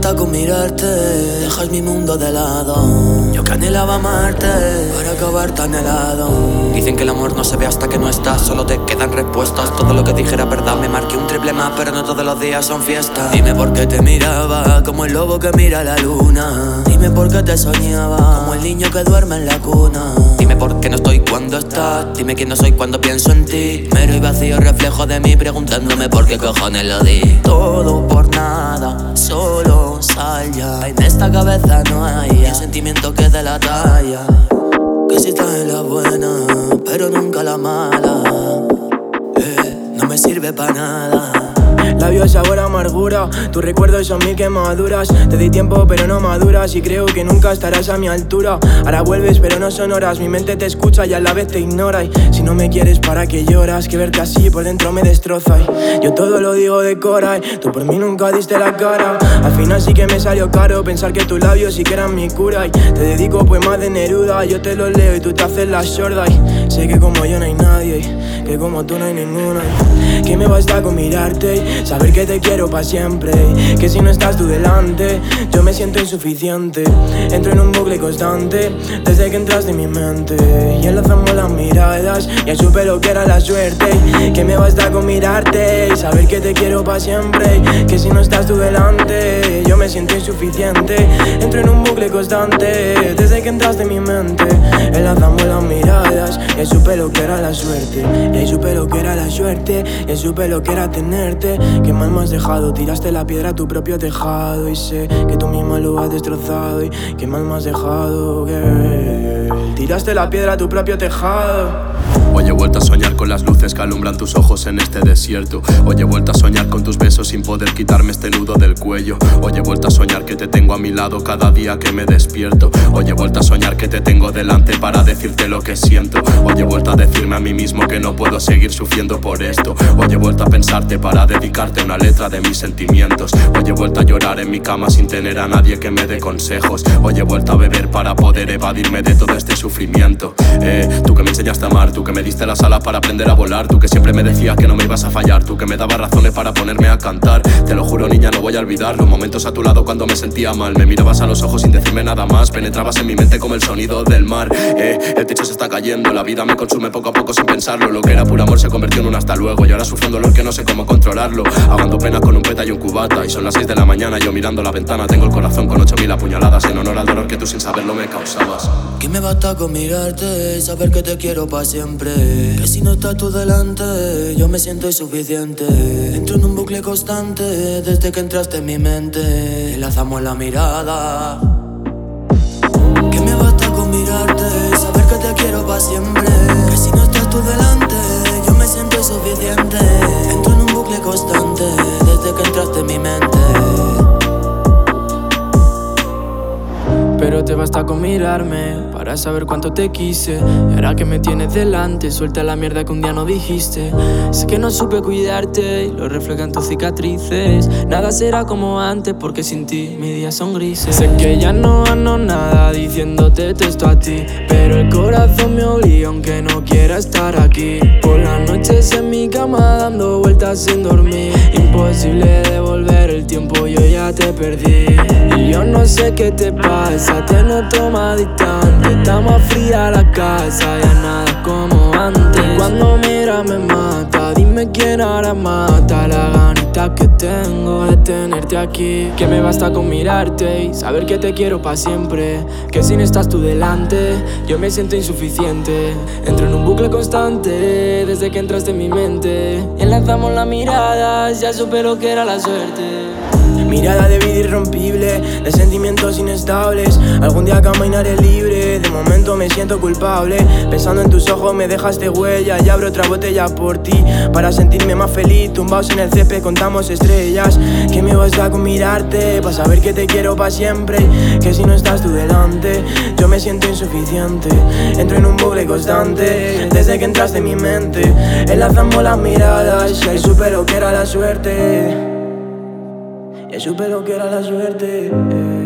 basta con mirarte, dejas mi mundo de lado. Yo que anhelaba amarte, para acabar tan helado. Dicen que el amor no se ve hasta que no estás, solo te quedan respuestas. Todo lo que dije era verdad, me marqué un triple más, pero no todos los días son fiestas. Dime por qué te miraba, como el lobo que mira la luna. Dime por qué te soñaba, como el niño que duerme en la cuna. Dime por qué no estoy cuando estás, dime quién no soy cuando pienso en ti. Mero y vacío reflejo de mí, preguntándome por qué cojones lo di. Todo por nada, solo sal ya. En esta cabeza no hay un sentimiento que dé la talla. Que si estás en la buena, pero nunca la mala. No me sirve para nada. Labios sabor a amargura, tus recuerdos son mil quemaduras. Te di tiempo pero no maduras y creo que nunca estarás a mi altura. Ahora vuelves pero no son horas, mi mente te escucha y a la vez te ignora. Y si no me quieres, ¿para qué lloras? Que verte así por dentro me destroza. Y yo todo lo digo de cora y tú por mí nunca diste la cara. Al final sí que me salió caro pensar que tus labios sí que eran mi cura. Y te dedico poemas de Neruda, yo te los leo y tú te haces la sorda. Y sé que como yo no hay nadie, que como tú no hay ninguna. Que me basta con mirarte, saber que te quiero pa' siempre. Que si no estás tú delante, yo me siento insuficiente. Entro en un bucle constante, desde que entraste en mi mente. Y enlazamos las miradas, ya supe lo que era la suerte. Que me basta con mirarte, saber que te quiero pa' siempre. Que si no estás tú delante, yo me siento insuficiente. Entro en un bucle constante, desde que entraste en mi mente. Enlazamos las miradas, ya supe lo que era la suerte. Ya supe lo que era la suerte, ya supe lo que era tenerte. Qué mal me has dejado, tiraste la piedra a tu propio tejado. Y sé que tú misma lo has destrozado. Y qué mal me has dejado, girl. Tiraste la piedra a tu propio tejado. Hoy he vuelto a soñar con las luces que alumbran tus ojos en este desierto. Hoy he vuelto a soñar con tus besos sin poder quitarme este nudo del cuello. Hoy he vuelto a soñar que te tengo a mi lado cada día que me despierto. Hoy he vuelto a soñar que te tengo delante para decirte lo que siento. Hoy he vuelto a decirme a mí mismo que no puedo seguir sufriendo por esto. Hoy he vuelto a pensarte para dedicarte una letra de mis sentimientos. Hoy he vuelto a llorar en mi cama sin tener a nadie que me dé consejos. Hoy he vuelto a beber para poder evadirme de todo este sufrimiento. Tú que me enseñaste a amar, tú que me diste las alas para aprender a volar. Tú que siempre me decías que no me ibas a fallar. Tú que me dabas razones para ponerme a cantar. Te lo juro, niña, no voy a olvidar los momentos a tu lado cuando me sentía mal. Me mirabas a los ojos sin decirme nada más. Penetrabas en mi mente como el sonido del mar. El techo se está cayendo, la vida me consume poco a poco sin pensarlo. Lo que era puro amor se convirtió en un hasta luego. Y ahora sufro un dolor que no sé cómo controlarlo. Ahogando penas con un peta y un cubata. Y son las 6 de la mañana, yo mirando la ventana. Tengo el corazón con 8000 apuñaladas en honor al dolor que tú sin saberlo me causabas. Que me basta con mirarte, saber que te quiero pa' siempre. Que si no estás tú delante, yo me siento insuficiente. Entro en un bucle constante, desde que entraste en mi mente. Enlazamos la mirada. Que me basta con mirarte, saber que te quiero pa' siempre. Que si no estás tú delante, yo me siento insuficiente. Entro en un bucle constante, desde que entraste en mi mente. Pero te basta con mirarme para saber cuánto te quise. Y ahora que me tienes delante, suelta la mierda que un día no dijiste. Sé que no supe cuidarte y lo reflejan tus cicatrices. Nada será como antes porque sin ti mis días son grises. Sé que ya no gano nada diciéndote esto a ti, pero el corazón me obliga aunque no quiera estar aquí. Por las noches en mi cama dando vueltas sin dormir. Imposible devolver el tiempo, yo ya te perdí. Y yo no sé qué te pasa, te noto más distante. Está más fría la casa, ya nada es como antes. Cuando mira me mata, dime quién ahora mata la ganita que tengo de tenerte aquí. Que me basta con mirarte y saber que te quiero pa' siempre. Que si no estás tú delante, yo me siento insuficiente. Entro en un bucle constante, desde que entraste en mi mente. Enlazamos las miradas, ya supe lo que era la suerte. Mirada de vida irrompible, de sentimientos inestables. Algún día caminaré libre, de momento me siento culpable. Pensando en tus ojos me dejaste huella y abro otra botella por ti para sentirme más feliz. Tumbados en el césped contamos estrellas. Que me basta con mirarte para saber que te quiero pa' siempre. Que si no estás tú delante, yo me siento insuficiente. Entro en un bucle constante, desde que entraste en mi mente. Enlazamos las miradas y ahí supe lo que era la suerte. Ya supe lo que era la suerte.